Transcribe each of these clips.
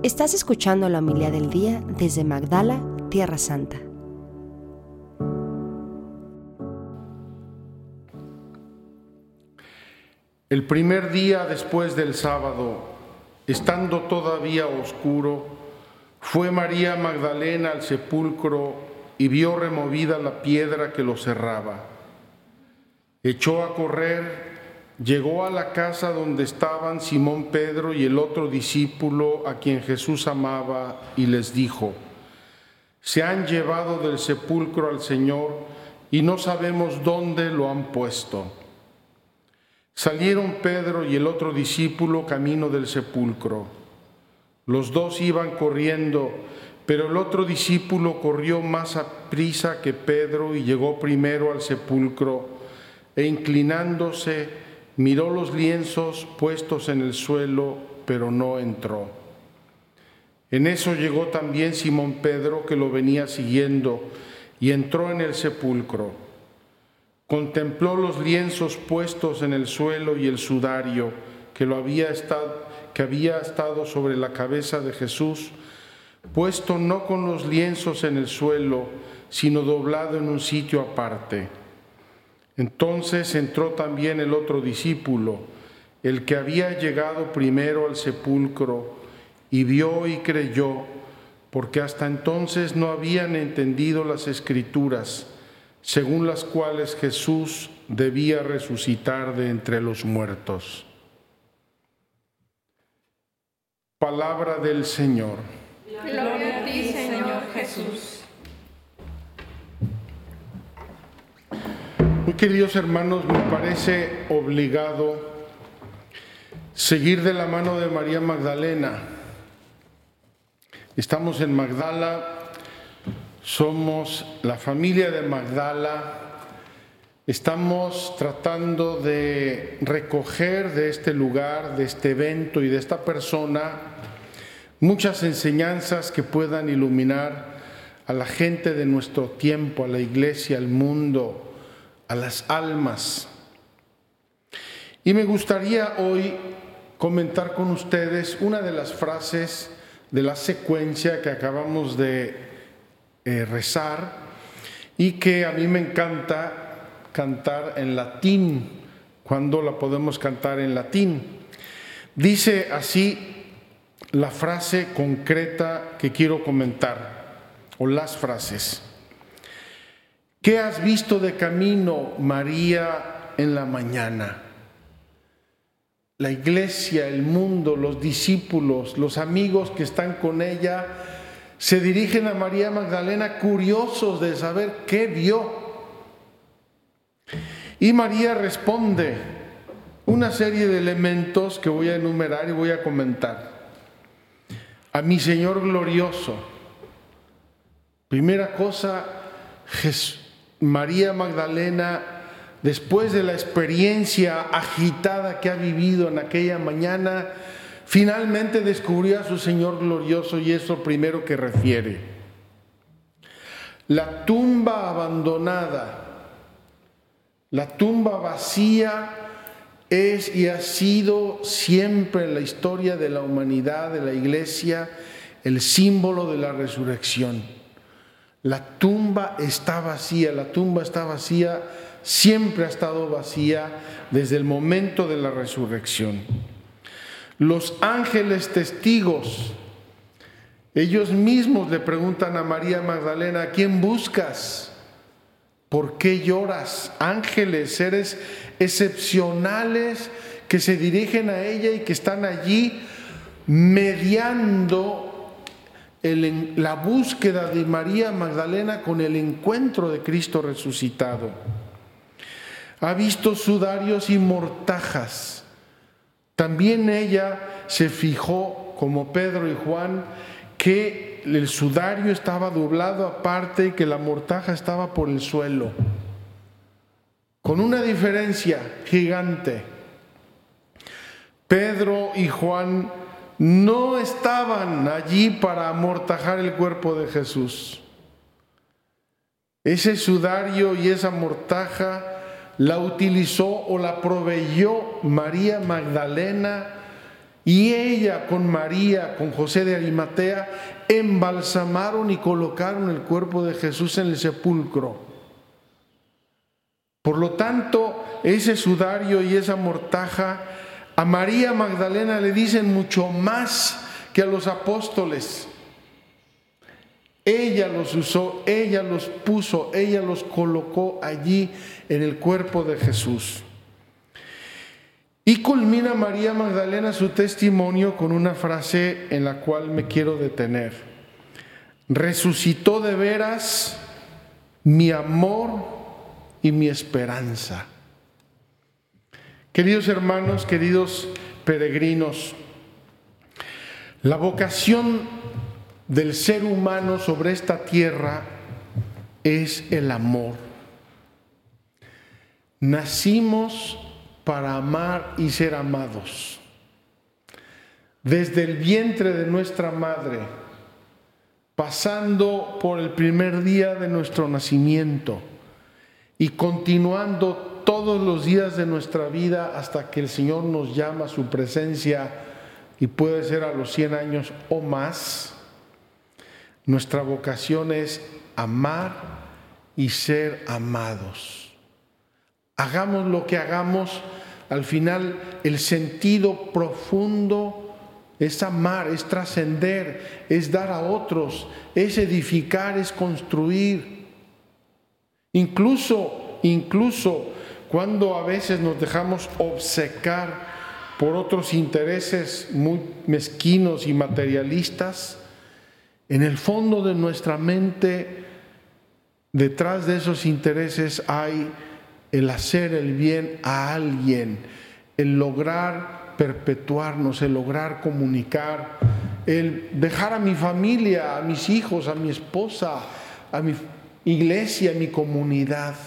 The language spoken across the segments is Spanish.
Estás escuchando la homilía del día desde Magdala, Tierra Santa. El primer día después del sábado, estando todavía oscuro, fue María Magdalena al sepulcro y vio removida la piedra que lo cerraba. Echó a correr, llegó a la casa donde estaban Simón Pedro y el otro discípulo a quien Jesús amaba y les dijo: se han llevado del sepulcro al Señor y no sabemos dónde lo han puesto. Salieron Pedro y el otro discípulo camino del sepulcro. Los dos iban corriendo, pero el otro discípulo corrió más aprisa que Pedro y llegó primero al sepulcro, e inclinándose miró los lienzos puestos en el suelo, pero no entró. En eso llegó también Simón Pedro, que lo venía siguiendo, y entró en el sepulcro. Contempló los lienzos puestos en el suelo y el sudario que había estado sobre la cabeza de Jesús, puesto no con los lienzos en el suelo, sino doblado en un sitio aparte. Entonces entró también el otro discípulo, el que había llegado primero al sepulcro, y vio y creyó, porque hasta entonces no habían entendido las Escrituras, según las cuales Jesús debía resucitar de entre los muertos. Palabra del Señor. Gloria a ti, Señor Jesús. Muy queridos hermanos, me parece obligado seguir de la mano de María Magdalena. Estamos en Magdala. Somos la familia de Magdala. Estamos tratando de recoger de este lugar, de este evento y de esta persona muchas enseñanzas que puedan iluminar a la gente de nuestro tiempo, a la iglesia, al mundo, a las almas. Y me gustaría hoy comentar con ustedes una de las frases de la secuencia que acabamos de rezar y que a mí me encanta cantar en latín, cuando la podemos cantar en latín. Dice así la frase concreta que quiero comentar, o las frases. ¿Qué has visto de camino, María, en la mañana? La iglesia, el mundo, los discípulos, los amigos que están con ella se dirigen a María Magdalena curiosos de saber qué vio. Y María responde una serie de elementos que voy a enumerar y voy a comentar. A mi Señor glorioso. Primera cosa, María Magdalena, después de la experiencia agitada que ha vivido en aquella mañana, finalmente descubrió a su Señor glorioso, y es lo primero que refiere. La tumba abandonada, la tumba vacía es y ha sido siempre en la historia de la humanidad, de la iglesia, el símbolo de la resurrección. La tumba está vacía, siempre ha estado vacía desde el momento de la resurrección. Los ángeles testigos, ellos mismos le preguntan a María Magdalena: ¿a quién buscas? ¿Por qué lloras? Ángeles, seres excepcionales que se dirigen a ella y que están allí mediando la búsqueda de María Magdalena con el encuentro de Cristo resucitado. Ha visto sudarios y mortajas. También ella se fijó, como Pedro y Juan, que el sudario estaba doblado aparte y que la mortaja estaba por el suelo, con una diferencia gigante. Pedro y Juan no estaban allí para amortajar el cuerpo de Jesús. Ese sudario y esa mortaja la utilizó o la proveyó María Magdalena Y ella con María, con José de Arimatea, embalsamaron y colocaron el cuerpo de Jesús en el sepulcro. Por lo tanto, ese sudario y esa mortaja a María Magdalena le dicen mucho más que a los apóstoles. Ella los usó, ella los puso, ella los colocó allí en el cuerpo de Jesús. Y culmina María Magdalena su testimonio con una frase en la cual me quiero detener. Resucitó de veras mi amor y mi esperanza. Queridos hermanos, queridos peregrinos, la vocación del ser humano sobre esta tierra es el amor. Nacimos para amar y ser amados. Desde el vientre de nuestra madre, pasando por el primer día de nuestro nacimiento y continuando todos los días de nuestra vida hasta que el Señor nos llama a su presencia, y puede ser a los 100 años o más, nuestra vocación es amar y ser amados. Hagamos lo que hagamos, al final el sentido profundo es amar, es trascender, es dar a otros, es edificar, es construir. Incluso cuando a veces nos dejamos obcecar por otros intereses muy mezquinos y materialistas, en el fondo de nuestra mente, detrás de esos intereses hay el hacer el bien a alguien, el lograr perpetuarnos, el lograr comunicar, el dejar a mi familia, a mis hijos, a mi esposa, a mi iglesia, a mi comunidad.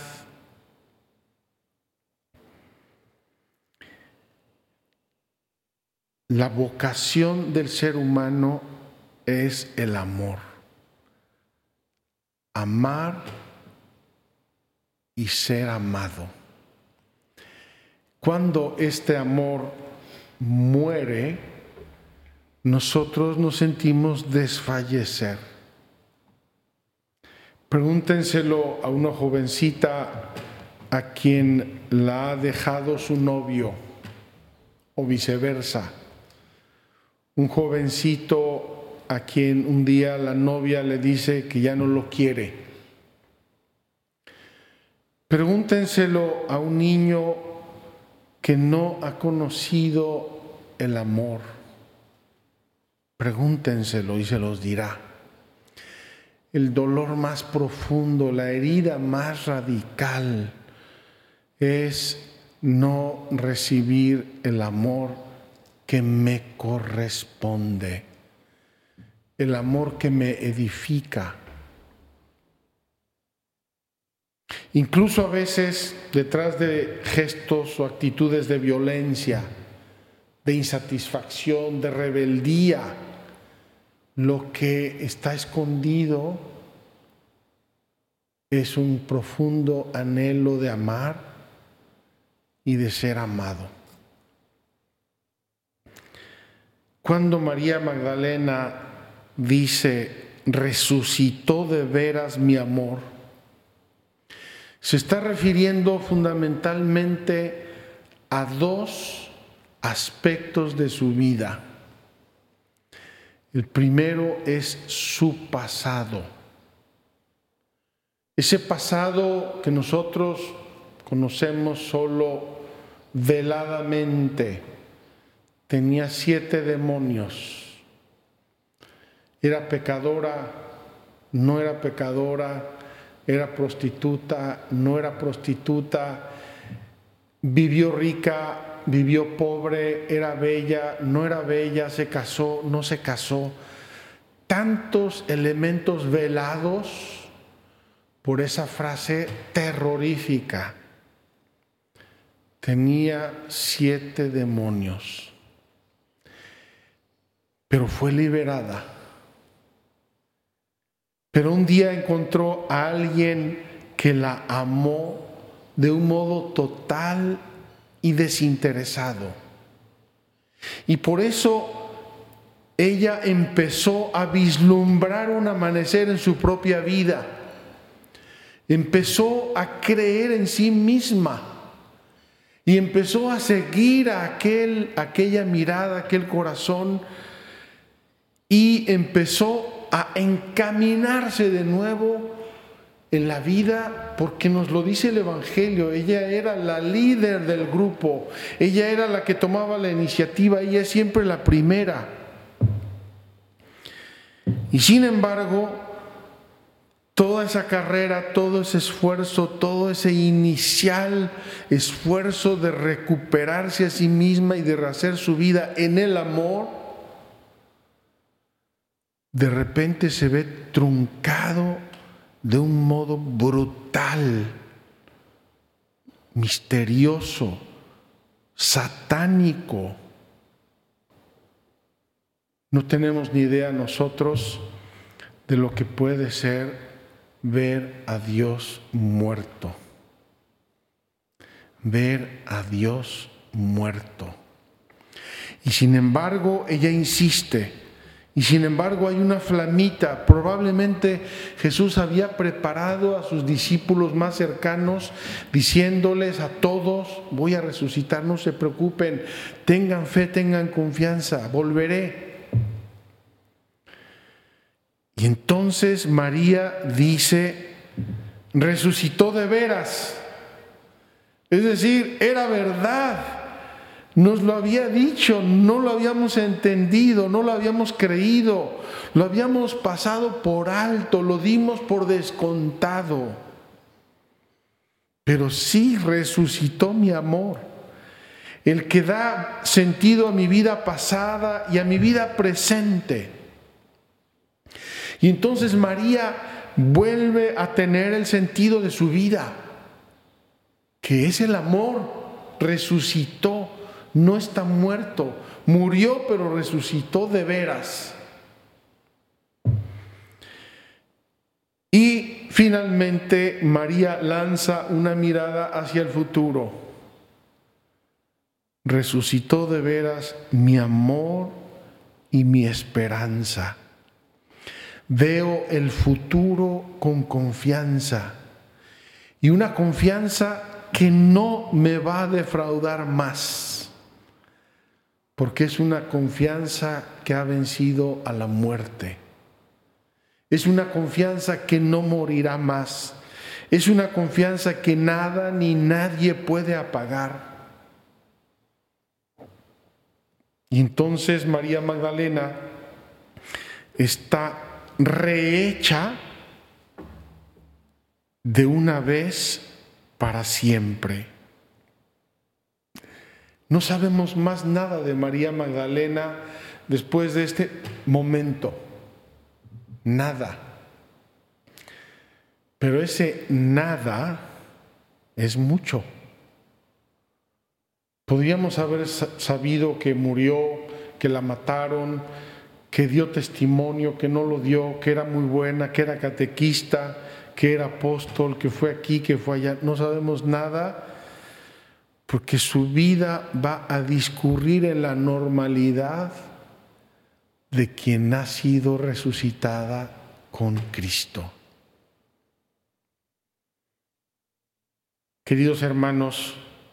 La vocación del ser humano es el amor. Amar y ser amado. Cuando este amor muere, nosotros nos sentimos desfallecer. Pregúntenselo a una jovencita a quien la ha dejado su novio o viceversa. Un jovencito a quien un día la novia le dice que ya no lo quiere. Pregúntenselo a un niño que no ha conocido el amor. Pregúntenselo y se los dirá. El dolor más profundo, la herida más radical es no recibir el amor que me corresponde, el amor que me edifica. Incluso a veces detrás de gestos o actitudes de violencia, de insatisfacción, de rebeldía, lo que está escondido es un profundo anhelo de amar y de ser amado. Cuando María Magdalena dice, resucitó de veras mi amor, se está refiriendo fundamentalmente a dos aspectos de su vida. El primero es su pasado. Ese pasado que nosotros conocemos solo veladamente. Tenía 7 demonios. Era pecadora, no era pecadora, era prostituta, no era prostituta, vivió rica, vivió pobre, era bella, no era bella, se casó, no se casó. Tantos elementos velados por esa frase terrorífica. Tenía 7 demonios, pero fue liberada. Pero un día encontró a alguien que la amó de un modo total y desinteresado. Y por eso ella empezó a vislumbrar un amanecer en su propia vida. Empezó a creer en sí misma y empezó a seguir a aquella mirada, aquel corazón, y empezó a encaminarse de nuevo en la vida, porque nos lo dice el Evangelio. Ella era la líder del grupo, ella era la que tomaba la iniciativa, ella es siempre la primera. Y sin embargo, toda esa carrera, todo ese esfuerzo, todo ese inicial esfuerzo de recuperarse a sí misma y de rehacer su vida en el amor, de repente se ve truncado de un modo brutal, misterioso, satánico. No tenemos ni idea nosotros de lo que puede ser ver a Dios muerto. Ver a Dios muerto. Y sin embargo, ella insiste. Y sin embargo hay una flamita. Probablemente Jesús había preparado a sus discípulos más cercanos, diciéndoles a todos: voy a resucitar, no se preocupen, tengan fe, tengan confianza, volveré. Y entonces María dice: resucitó de veras. Es decir, era verdad. Nos lo había dicho, no lo habíamos entendido, no lo habíamos creído, lo habíamos pasado por alto, lo dimos por descontado. Pero sí resucitó mi amor, el que da sentido a mi vida pasada y a mi vida presente. Y entonces María vuelve a tener el sentido de su vida, que es el amor. Resucitó. No está muerto, murió pero resucitó de veras. Y finalmente María lanza una mirada hacia el futuro. Resucitó de veras mi amor y mi esperanza. Veo el futuro con confianza, y una confianza que no me va a defraudar más. Porque es una confianza que ha vencido a la muerte. Es una confianza que no morirá más. Es una confianza que nada ni nadie puede apagar. Y entonces María Magdalena está rehecha de una vez para siempre. No sabemos más nada de María Magdalena después de este momento. Nada. Pero ese nada es mucho. Podríamos haber sabido que murió, que la mataron, que dio testimonio, que no lo dio, que era muy buena, que era catequista, que era apóstol, que fue aquí, que fue allá. No sabemos nada, porque su vida va a discurrir en la normalidad de quien ha sido resucitada con Cristo. Queridos hermanos,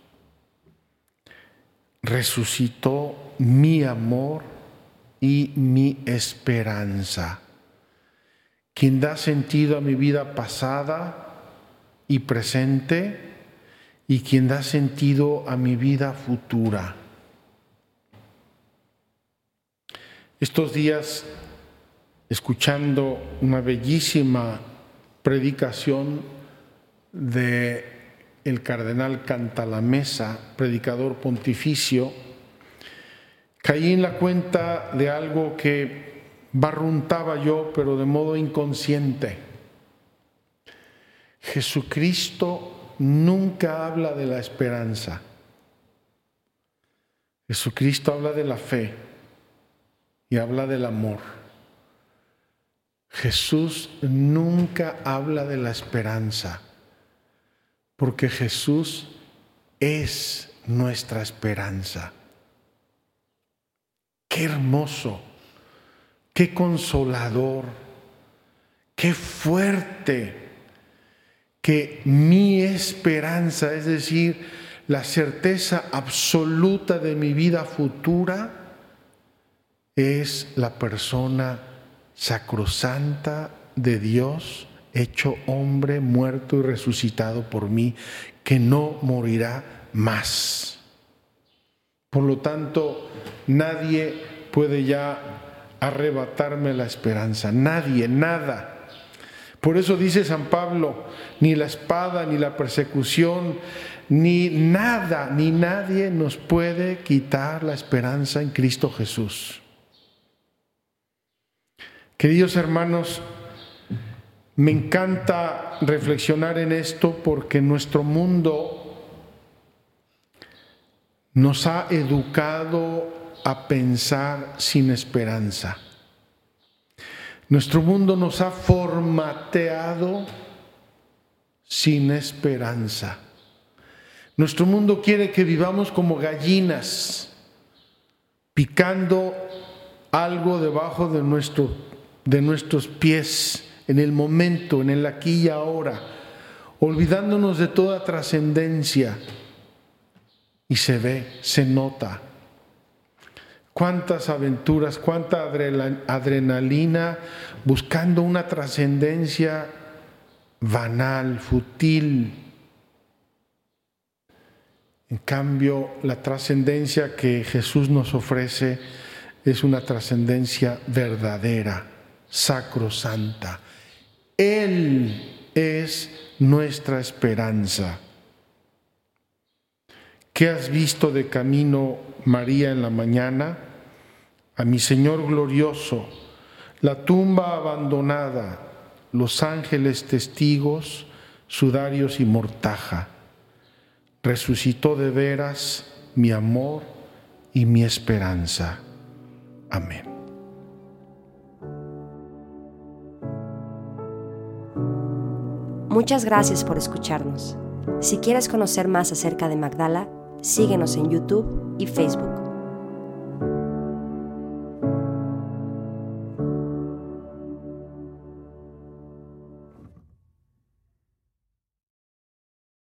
resucitó mi amor y mi esperanza, quien da sentido a mi vida pasada y presente, y quien da sentido a mi vida futura. Estos días, escuchando una bellísima predicación de el cardenal Cantalamessa, predicador pontificio, caí en la cuenta de algo que barruntaba yo, pero de modo inconsciente. Jesucristo nunca habla de la esperanza. Jesucristo habla de la fe y habla del amor. Jesús nunca habla de la esperanza, porque Jesús es nuestra esperanza. Qué hermoso, qué consolador, qué fuerte que mi esperanza, es decir, la certeza absoluta de mi vida futura, es la persona sacrosanta de Dios, hecho hombre, muerto y resucitado por mí, que no morirá más. Por lo tanto, nadie puede ya arrebatarme la esperanza, nadie, nada. Por eso dice San Pablo, ni la espada, ni la persecución, ni nada, ni nadie nos puede quitar la esperanza en Cristo Jesús. Queridos hermanos, me encanta reflexionar en esto porque nuestro mundo nos ha educado a pensar sin esperanza. Nuestro mundo nos ha formateado sin esperanza. Nuestro mundo quiere que vivamos como gallinas, picando algo debajo de nuestros pies, en el momento, en el aquí y ahora, olvidándonos de toda trascendencia. Y se ve, se nota. Cuántas aventuras, cuánta adrenalina buscando una trascendencia banal, fútil. En cambio, la trascendencia que Jesús nos ofrece es una trascendencia verdadera, sacrosanta. Él es nuestra esperanza. ¿Qué has visto de camino, María, en la mañana? A mi Señor glorioso, la tumba abandonada, los ángeles testigos, sudarios y mortaja. Resucitó de veras mi amor y mi esperanza. Amén. Muchas gracias por escucharnos. Si quieres conocer más acerca de Magdala, síguenos en YouTube y Facebook.